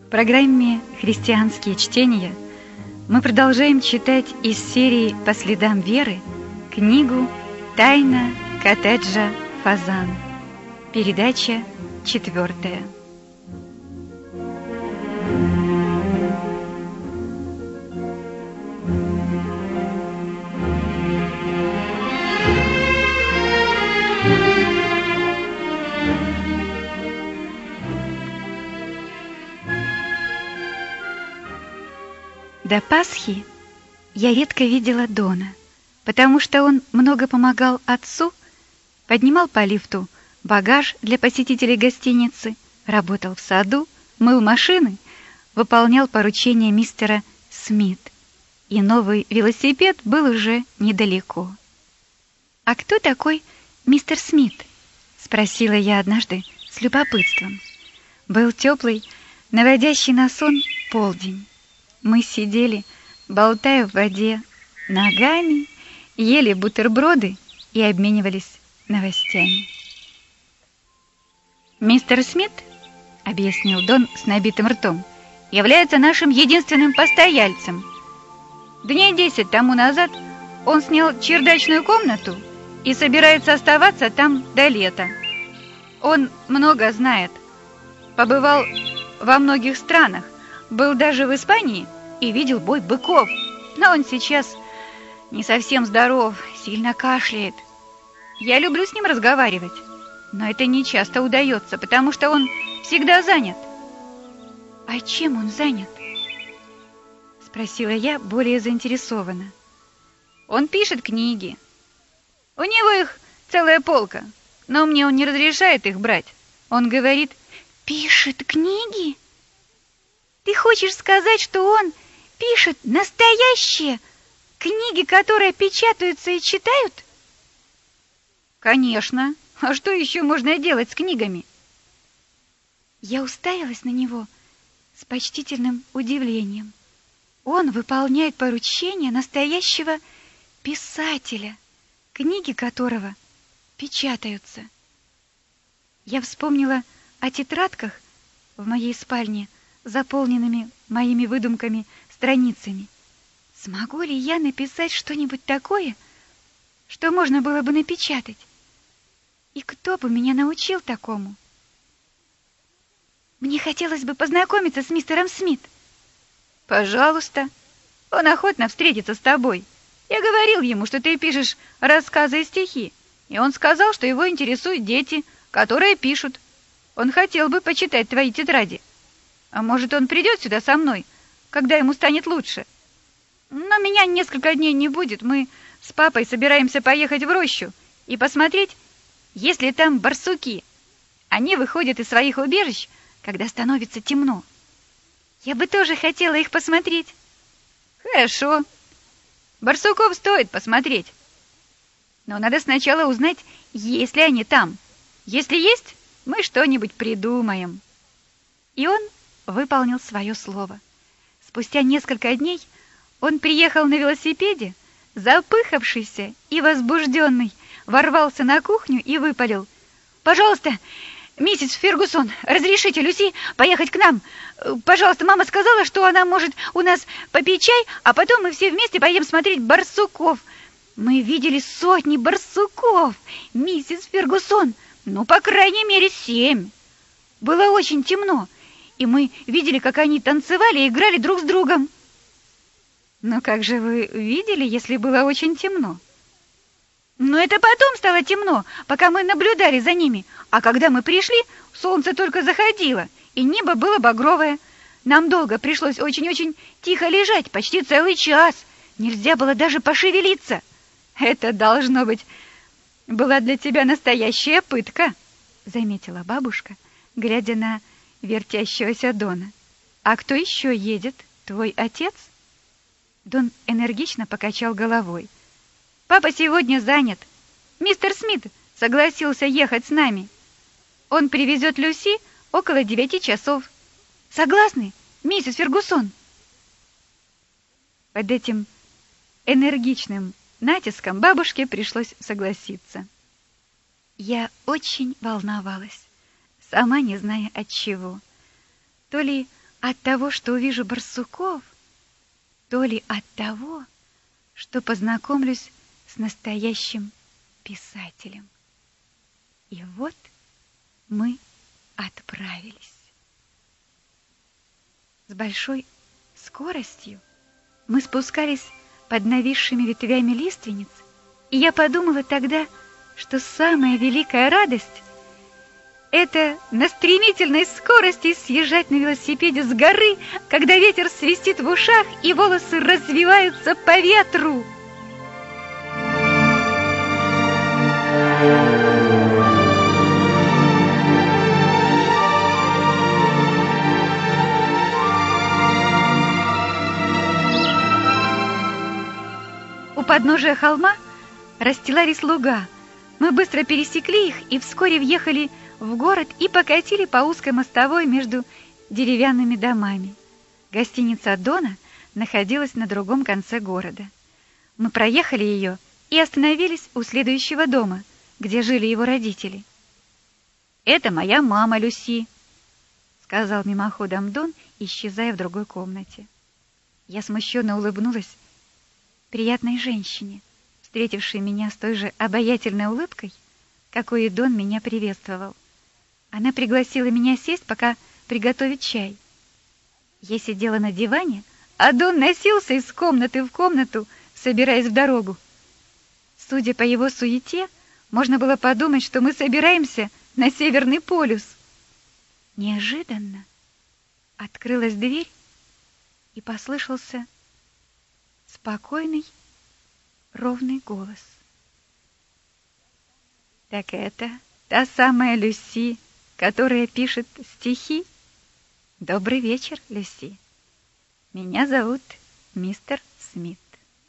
В программе «Христианские чтения» мы продолжаем читать из серии «По следам веры» книгу «Тайна коттеджа Фазан». Передача 4. До Пасхи я редко видела Дона, потому что он много помогал отцу, поднимал по лифту багаж для посетителей гостиницы, работал в саду, мыл машины, выполнял поручения мистера Смит, и новый велосипед был уже недалеко. «А кто такой мистер Смит?» — спросила я однажды с любопытством. Был теплый, наводящий на сон полдень. Мы сидели, болтая в воде, ногами, ели бутерброды и обменивались новостями. «Мистер Смит, — объяснил Дон с набитым ртом, — является нашим единственным постояльцем. Дней 10 тому назад он снял чердачную комнату и собирается оставаться там до лета. Он много знает, побывал во многих странах, был даже в Испании и видел бой быков, но он сейчас не совсем здоров, сильно кашляет. Я люблю с ним разговаривать, но это не часто удается, потому что он всегда занят». «А чем он занят?» — спросила я более заинтересованно. «Он пишет книги. У него их целая полка, но мне он не разрешает их брать. Он говорит...» «Пишет книги? Ты хочешь сказать, что он пишет настоящие книги, которые печатаются и читают?» «Конечно. А что еще можно делать с книгами?» Я уставилась на него с почтительным удивлением. Он выполняет поручения настоящего писателя, книги которого печатаются. Я вспомнила о тетрадках в моей спальне, заполненными моими выдумками страницами. Смогу ли я написать что-нибудь такое, что можно было бы напечатать? И кто бы меня научил такому? Мне хотелось бы познакомиться с мистером Смит. «Пожалуйста, он охотно встретится с тобой. Я говорил ему, что ты пишешь рассказы и стихи, и он сказал, что его интересуют дети, которые пишут. Он хотел бы почитать твои тетради. А может, он придет сюда со мной, когда ему станет лучше? Но меня несколько дней не будет. Мы с папой собираемся поехать в рощу и посмотреть, есть ли там барсуки. Они выходят из своих убежищ, когда становится темно. Я бы тоже хотела их посмотреть». «Хорошо. Барсуков стоит посмотреть. Но надо сначала узнать, есть ли они там. Если есть, мы что-нибудь придумаем». И он выполнил свое слово. Спустя несколько дней он приехал на велосипеде, запыхавшийся и возбужденный, ворвался на кухню и выпалил: «Пожалуйста, миссис Фергюсон, разрешите Люси поехать к нам? Пожалуйста, мама сказала, что она может у нас попить чай, а потом мы все вместе поедем смотреть барсуков. Мы видели сотни барсуков, миссис Фергюсон, ну, по крайней мере, 7. Было очень темно, и мы видели, как они танцевали и играли друг с другом». «Но как же вы видели, если было очень темно?» «Но это потом стало темно, пока мы наблюдали за ними. А когда мы пришли, солнце только заходило, и небо было багровое. Нам долго пришлось очень-очень тихо лежать, почти целый час. Нельзя было даже пошевелиться. Это, должно быть, была для тебя настоящая пытка», — заметила бабушка, глядя на вертящегося Дона. «А кто еще едет? Твой отец?» Дон энергично покачал головой. «Папа сегодня занят. Мистер Смит согласился ехать с нами. Он привезет Люси около 9 часов. Согласны, миссис Фергюсон?» Под этим энергичным натиском бабушке пришлось согласиться. Я очень волновалась, сама не зная от чего. То ли от того, что увижу барсуков, то ли от того, что познакомлюсь с настоящим писателем. И вот мы отправились. С большой скоростью мы спускались под нависшими ветвями лиственниц, и я подумала тогда, что самая великая радость — это на стремительной скорости съезжать на велосипеде с горы, когда ветер свистит в ушах и волосы развиваются по ветру. У подножия холма расстилались луга. Мы быстро пересекли их и вскоре въехали в город и покатили по узкой мостовой между деревянными домами. Гостиница «Дона» находилась на другом конце города. Мы проехали ее и остановились у следующего дома, где жили его родители. «Это моя мама, Люси», — сказал мимоходом Дон, исчезая в другой комнате. Я смущенно улыбнулась приятной женщине, встретившей меня с той же обаятельной улыбкой, какой и Дон меня приветствовал. Она пригласила меня сесть, пока приготовит чай. Я сидела на диване, а Дон носился из комнаты в комнату, собираясь в дорогу. Судя по его суете, можно было подумать, что мы собираемся на Северный полюс. Неожиданно открылась дверь, и послышался спокойный, ровный голос. «Так это та самая Люси, которая пишет стихи? Добрый вечер, Люси. Меня зовут мистер Смит».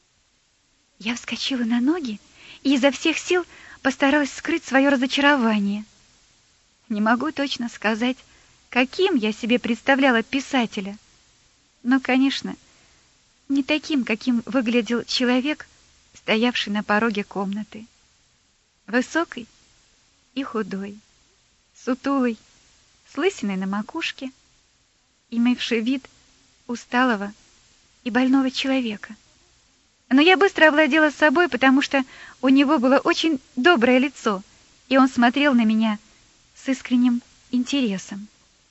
Я вскочила на ноги и изо всех сил постаралась скрыть свое разочарование. Не могу точно сказать, каким я себе представляла писателя, но, конечно, не таким, каким выглядел человек, стоявший на пороге комнаты. Высокий и худой, сутулый, с лысиной на макушке, имевший вид усталого и больного человека. Но я быстро овладела собой, потому что у него было очень доброе лицо, и он смотрел на меня с искренним интересом.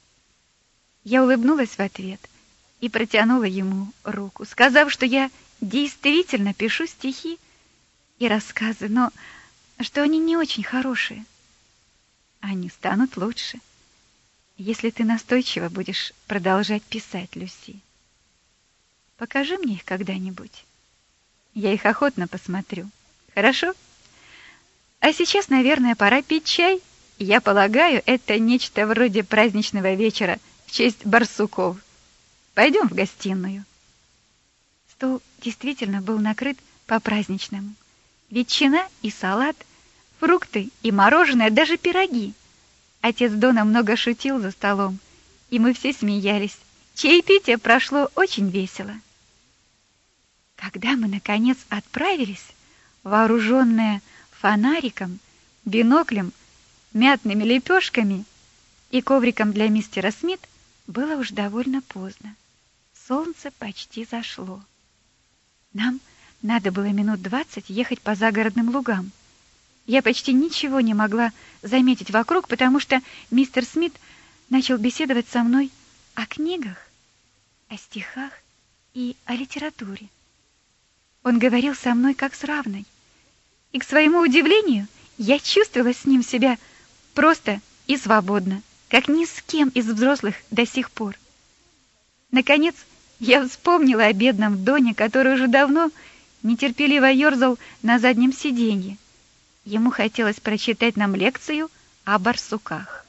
Я улыбнулась в ответ и протянула ему руку, сказав, что я действительно пишу стихи и рассказы, но что они не очень хорошие. Они станут лучше, если ты настойчиво будешь продолжать писать, Люси. Покажи мне их когда-нибудь. Я их охотно посмотрю. Хорошо? А сейчас, наверное, пора пить чай. Я полагаю, это нечто вроде праздничного вечера в честь барсуков. Пойдем в гостиную. Стол действительно был накрыт по-праздничному. Ветчина и салат, фрукты и мороженое, даже пироги. Отец Дона много шутил за столом, и мы все смеялись. Чаепитие прошло очень весело. Когда мы, наконец, отправились, вооруженные фонариком, биноклем, мятными лепешками и ковриком для мистера Смит, было уж довольно поздно. Солнце почти зашло. Нам надо было минут 20 ехать по загородным лугам. Я почти ничего не могла заметить вокруг, потому что мистер Смит начал беседовать со мной о книгах, о стихах и о литературе. Он говорил со мной как с равной, и, к своему удивлению, я чувствовала с ним себя просто и свободно, как ни с кем из взрослых до сих пор. Наконец, я вспомнила о бедном Доне, который уже давно нетерпеливо ерзал на заднем сиденье. Ему хотелось прочитать нам лекцию о барсуках.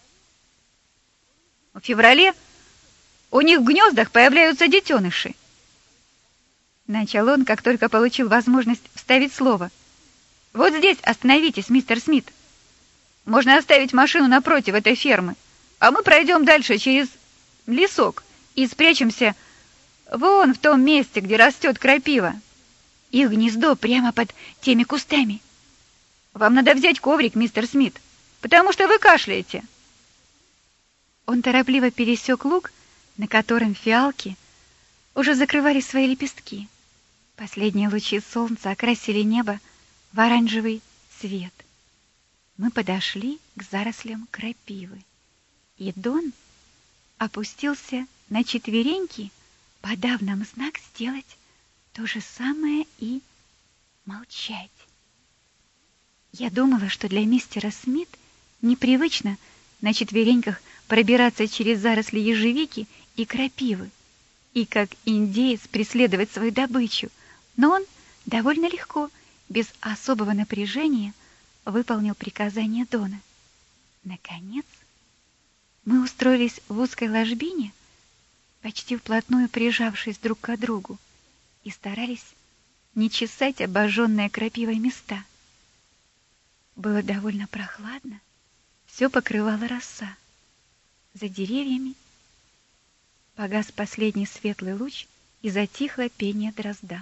В феврале у них в гнездах появляются детеныши. Начал он, как только получил возможность вставить слово. Вот здесь остановитесь, мистер Смит. Можно оставить машину напротив этой фермы, а мы пройдем дальше через лесок и спрячемся вон в том месте, где растет крапива. Их гнездо прямо под теми кустами. Вам надо взять коврик, мистер Смит, потому что вы кашляете. Он торопливо пересек луг, на котором фиалки уже закрывали свои лепестки. Последние лучи солнца окрасили небо в оранжевый цвет. Мы подошли к зарослям крапивы, и Дон опустился на четвереньки, подав нам знак сделать то же самое и молчать. Я думала, что для мистера Смит непривычно на четвереньках пробираться через заросли ежевики и крапивы, и как индеец преследовать свою добычу, но он довольно легко, без особого напряжения, выполнил приказание Дона. Наконец, мы устроились в узкой ложбине, почти вплотную прижавшись друг к другу, и старались не чесать обожженные крапивой места. Было довольно прохладно, все покрывала роса. За деревьями погас последний светлый луч, и затихло пение дрозда.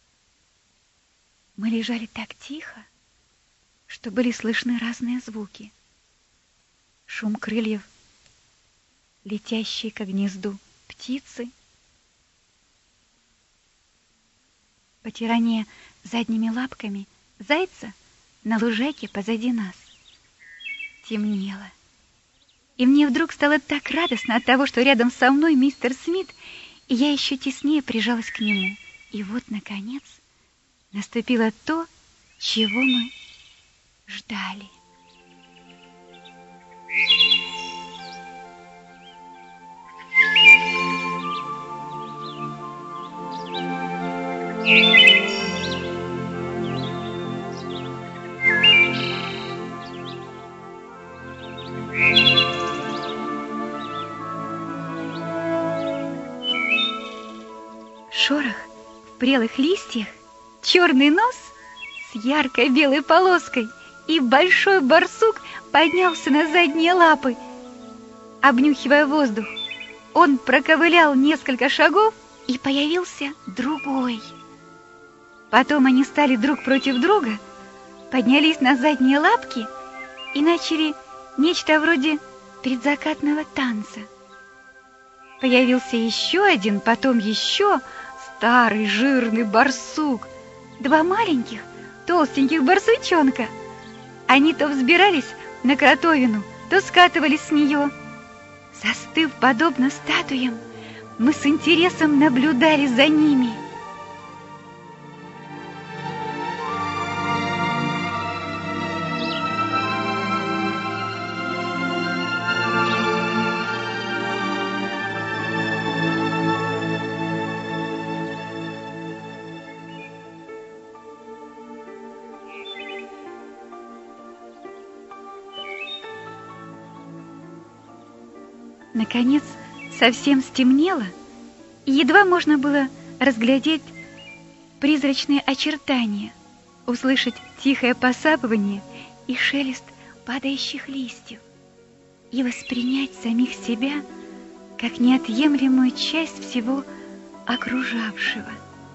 Мы лежали так тихо, что были слышны разные звуки. Шум крыльев, летящие к гнезду птицы, потирание задними лапками зайца на лужайке позади нас. Темнело. И мне вдруг стало так радостно от того, что рядом со мной мистер Смит, и я еще теснее прижалась к нему. И вот, наконец, наступило то, чего мы ждали. Шорох в прелых листьях, черный нос с яркой белой полоской, и большой барсук поднялся на задние лапы, обнюхивая воздух. Он проковылял несколько шагов, и появился другой. Потом они стали друг против друга, поднялись на задние лапки и начали нечто вроде предзакатного танца. Появился еще один, потом еще старый жирный барсук, два маленьких толстеньких барсучонка. Они то взбирались на кротовину, то скатывались с нее. Застыв подобно статуям, мы с интересом наблюдали за ними. Наконец, совсем стемнело, и едва можно было разглядеть призрачные очертания, услышать тихое посапывание и шелест падающих листьев, и воспринять самих себя как неотъемлемую часть всего окружавшего.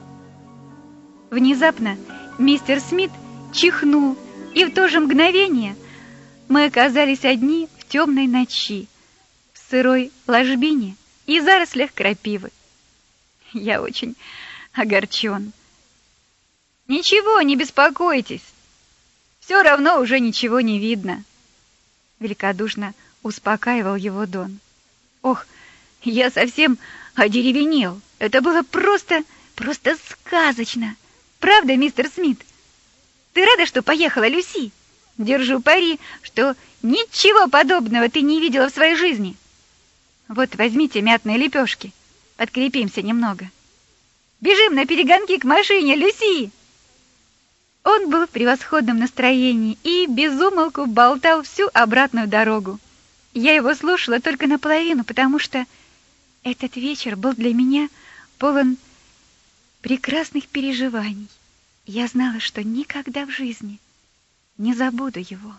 Внезапно мистер Смит чихнул, и в то же мгновение мы оказались одни в темной ночи, в сырой ложбине и зарослях крапивы. Я очень огорчен. «Ничего, не беспокойтесь, все равно уже ничего не видно», — великодушно успокаивал его Дон. «Ох, я совсем одеревенел. Это было просто сказочно. Правда, мистер Смит? Ты рада, что поехала Люси? Держу пари, что ничего подобного ты не видела в своей жизни. Вот возьмите мятные лепешки, подкрепимся немного. Бежим на перегонки к машине, Люси!» Он был в превосходном настроении и без умолку болтал всю обратную дорогу. Я его слушала только наполовину, потому что этот вечер был для меня полон прекрасных переживаний. Я знала, что никогда в жизни не забуду его.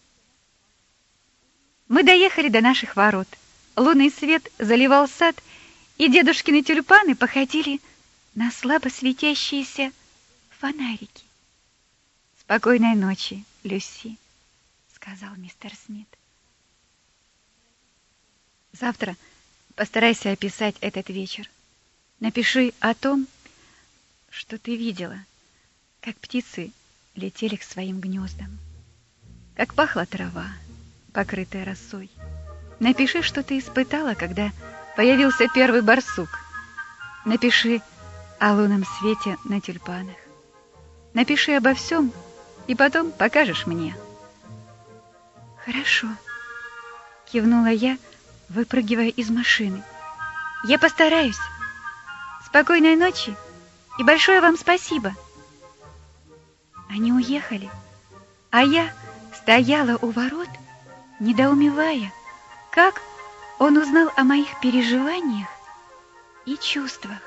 Мы доехали до наших ворот. Лунный свет заливал сад, и дедушкины тюльпаны походили на слабо светящиеся фонарики. «Спокойной ночи, Люси», — сказал мистер Смит. «Завтра Постарайся описать этот вечер. Напиши о том, что ты видела, как птицы летели к своим гнездам, как пахла трава, покрытая росой. Напиши, что ты испытала, когда появился первый барсук. Напиши о лунном свете на тюльпанах. Напиши обо всем, и потом покажешь мне. Хорошо, кивнула я, выпрыгивая из машины. Я постараюсь. Спокойной ночи и большое вам спасибо. Они уехали, а я стояла у ворот, недоумевая, как он узнал о моих переживаниях и чувствах.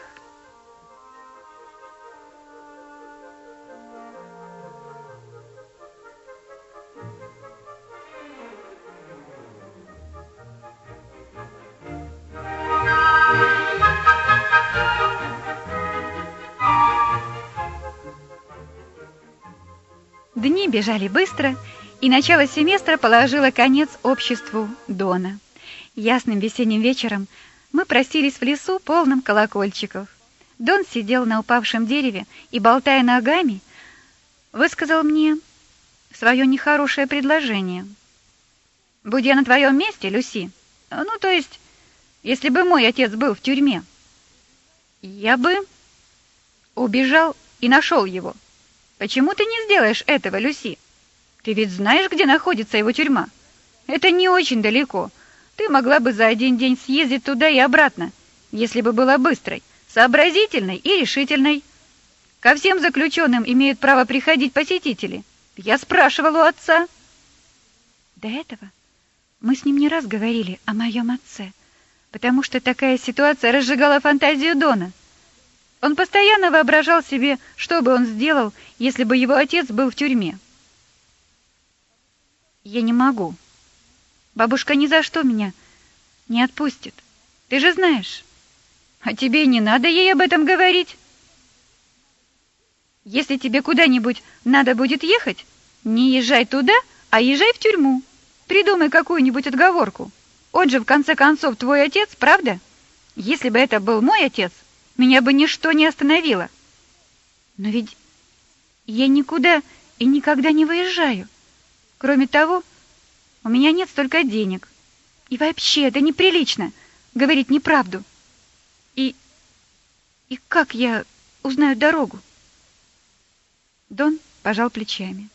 Дни бежали быстро, и начало семестра положило конец обществу Дона. Ясным весенним вечером мы простились в лесу, полном колокольчиков. Дон сидел на упавшем дереве и, болтая ногами, высказал мне свое нехорошее предложение. «Будь я на твоем месте, Люси, то есть, если бы мой отец был в тюрьме, я бы убежал и нашел его. Почему ты не сделаешь этого, Люси? Ты ведь знаешь, где находится его тюрьма? Это не очень далеко. Ты могла бы за один день съездить туда и обратно, если бы была быстрой, сообразительной и решительной. Ко всем заключенным имеют право приходить посетители. Я спрашивала у отца». До этого мы с ним не раз говорили о моем отце, потому что такая ситуация разжигала фантазию Дона. Он постоянно воображал себе, что бы он сделал, если бы его отец был в тюрьме. «Я не могу. Бабушка ни за что меня не отпустит. Ты же знаешь. А тебе не надо ей об этом говорить. Если тебе куда-нибудь надо будет ехать, не езжай туда, а езжай в тюрьму. Придумай какую-нибудь отговорку. Он же, в конце концов, твой отец, правда? Если бы это был мой отец, меня бы ничто не остановило. Но ведь я никуда и никогда не выезжаю. Кроме того, у меня нет столько денег. И вообще, это неприлично говорить неправду. И как я узнаю дорогу?» Дон пожал плечами.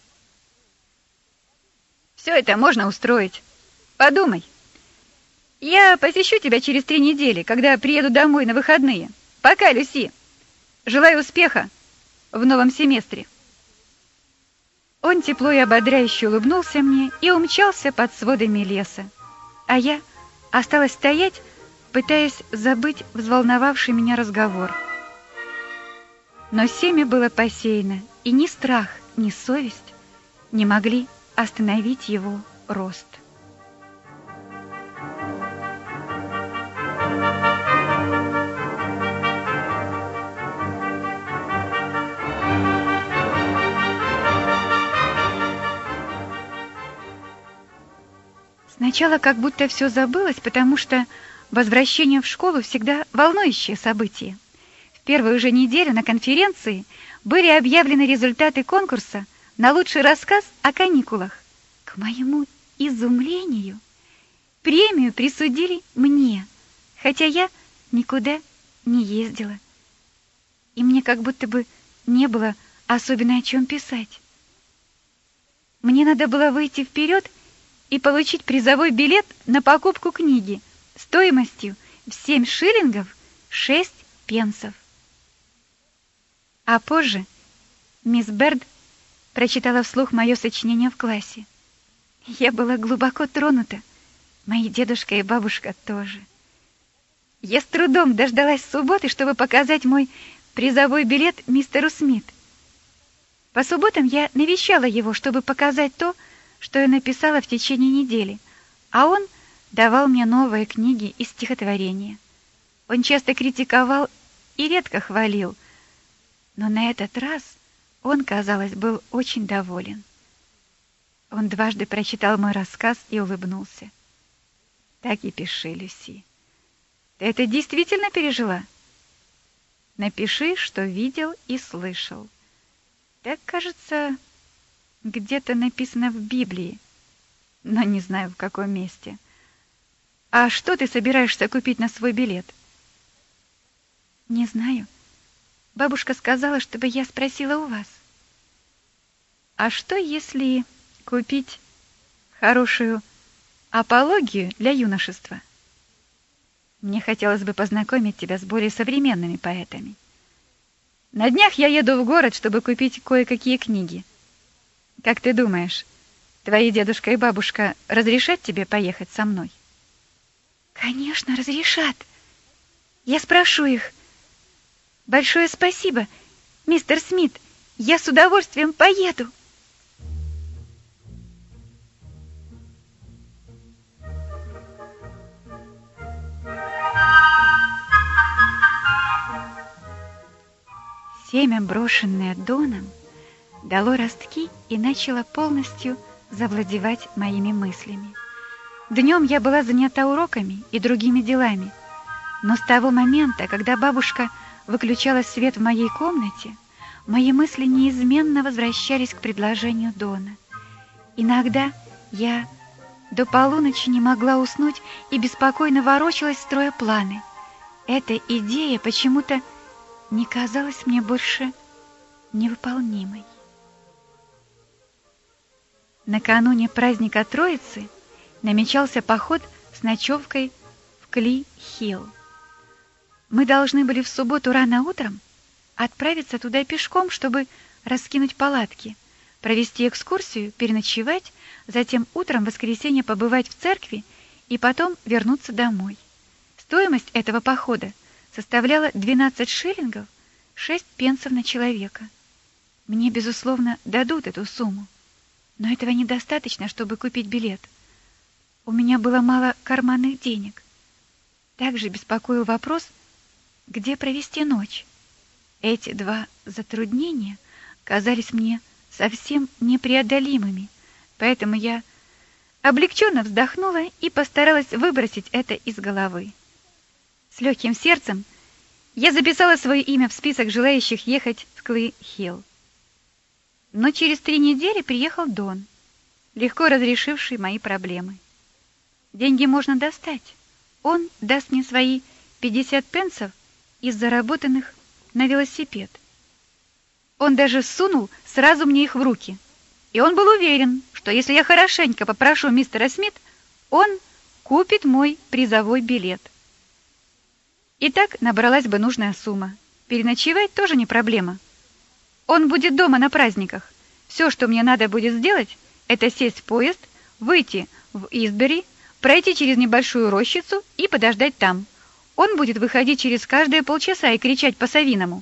«Все это можно устроить. Подумай. Я посещу тебя через 3 недели, когда приеду домой на выходные. Пока, Люси. Желаю успеха в новом семестре». Он тепло и ободряюще улыбнулся мне и умчался под сводами леса. А я осталась стоять, пытаясь забыть взволновавший меня разговор. Но семя было посеяно, и ни страх, ни совесть не могли остановить его рост. Сначала как будто все забылось, потому что возвращение в школу всегда волнующее событие. В первую же неделю на конференции были объявлены результаты конкурса на лучший рассказ о каникулах. К моему изумлению, премию присудили мне, хотя я никуда не ездила. И мне как будто бы не было особенно о чем писать. Мне надо было выйти вперед и получить призовой билет на покупку книги стоимостью в 7 шиллингов 6 пенсов. А позже мисс Берд прочитала вслух мое сочинение в классе. Я была глубоко тронута, мои дедушка и бабушка тоже. Я с трудом дождалась субботы, чтобы показать мой призовой билет мистеру Смит. По субботам я навещала его, чтобы показать то, что я написала в течение недели, а он давал мне новые книги и стихотворения. Он часто критиковал и редко хвалил, но на этот раз он, казалось, был очень доволен. Он дважды прочитал мой рассказ и улыбнулся. «Так и пиши, Люси. Ты это действительно пережила? Напиши, что видел и слышал. Так, кажется, где-то написано в Библии, но не знаю, в каком месте. А что ты собираешься купить на свой билет? Не знаю. Бабушка сказала, чтобы я спросила у вас. А что, если купить хорошую апологию для юношества? Мне хотелось бы познакомить тебя с более современными поэтами. На днях я еду в город, чтобы купить кое-какие книги. Как ты думаешь, твои дедушка и бабушка разрешат тебе поехать со мной? Конечно, разрешат. Я спрошу их. Большое спасибо, мистер Смит. Я с удовольствием поеду. Семя, брошенное Доном, дало ростки и начало полностью завладевать моими мыслями. Днем я была занята уроками и другими делами, но с того момента, когда бабушка выключала свет в моей комнате, мои мысли неизменно возвращались к предложению Дона. Иногда я до полуночи не могла уснуть и беспокойно ворочалась, строя планы. Эта идея почему-то не казалась мне больше невыполнимой. Накануне праздника Троицы намечался поход с ночевкой в Кли-Хилл. Мы должны были в субботу рано утром отправиться туда пешком, чтобы раскинуть палатки, провести экскурсию, переночевать, затем утром в воскресенье побывать в церкви и потом вернуться домой. Стоимость этого похода составляла 12 шиллингов, 6 пенсов на человека. Мне, безусловно, дадут эту сумму, но этого недостаточно, чтобы купить билет. У меня было мало карманных денег. Также беспокоил вопрос, где провести ночь. Эти два затруднения казались мне совсем непреодолимыми, поэтому я облегченно вздохнула и постаралась выбросить это из головы. С легким сердцем я записала свое имя в список желающих ехать в Кли-Хилл. Но через 3 недели приехал Дон, легко разрешивший мои проблемы. Деньги можно достать. Он даст мне свои 50 пенсов из заработанных на велосипед. Он даже сунул сразу мне их в руки. И он был уверен, что если я хорошенько попрошу мистера Смит, он купит мой призовой билет. Итак, набралась бы нужная сумма. Переночевать тоже не проблема. Он будет дома на праздниках. Все, что мне надо будет сделать, это сесть в поезд, выйти в Истбери, пройти через небольшую рощицу и подождать там. Он будет выходить через каждые полчаса и кричать по-совиному.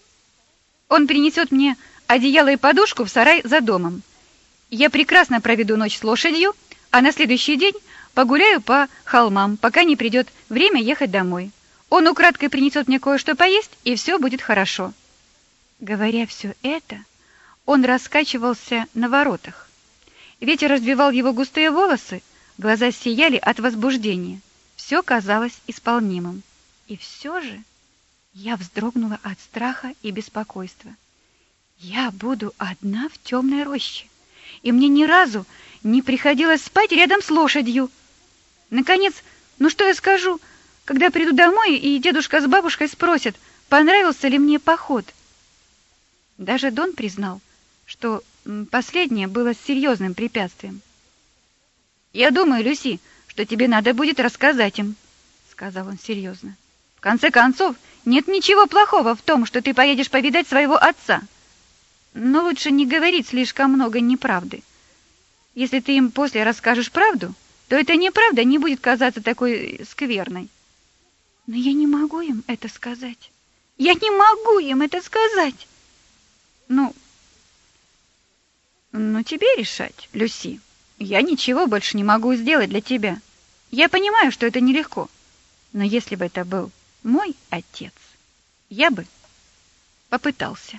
Он принесет мне одеяло и подушку в сарай за домом. Я прекрасно проведу ночь с лошадью, а на следующий день погуляю по холмам, пока не придет время ехать домой. Он украдкой принесет мне кое-что поесть, и все будет хорошо. Говоря все это, он раскачивался на воротах. Ветер развивал его густые волосы, глаза сияли от возбуждения. Все казалось исполнимым. И все же я вздрогнула от страха и беспокойства. Я буду одна в темной роще, и мне ни разу не приходилось спать рядом с лошадью. Наконец, ну что я скажу, когда приду домой, и дедушка с бабушкой спросят, понравился ли мне поход? Даже Дон признал, что последнее было серьезным препятствием. «Я думаю, Люси, что тебе надо будет рассказать им», — сказал он серьезно. «В конце концов, нет ничего плохого в том, что ты поедешь повидать своего отца. Но лучше не говорить слишком много неправды. Если ты им после расскажешь правду, то эта неправда не будет казаться такой скверной». «Но я не могу им это сказать. Я не могу им это сказать!» Ну, тебе решать, Люси. Я ничего больше не могу сделать для тебя. Я понимаю, что это нелегко. Но если бы это был мой отец, я бы попытался.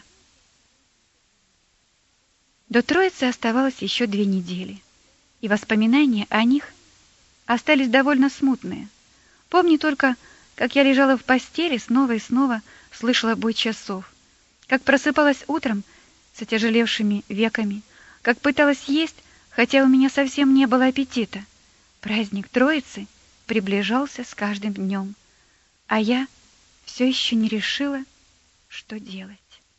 До Троицы оставалось еще 2 недели, и воспоминания о них остались довольно смутные. Помню только, как я лежала в постели, снова и снова слышала бой часов, как просыпалась утром с отяжелевшими веками, как пыталась есть, хотя у меня совсем не было аппетита. Праздник Троицы приближался с каждым днем, а я все еще не решила, что делать.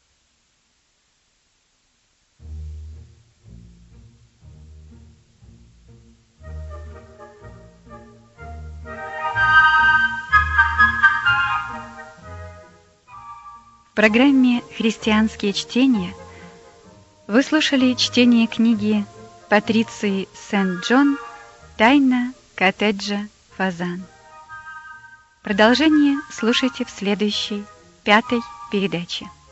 В программе «Христианские чтения» вы слушали чтение книги Патриции Сент-Джон «Тайна коттеджа Фазан». Продолжение слушайте в следующей, 5-й передаче.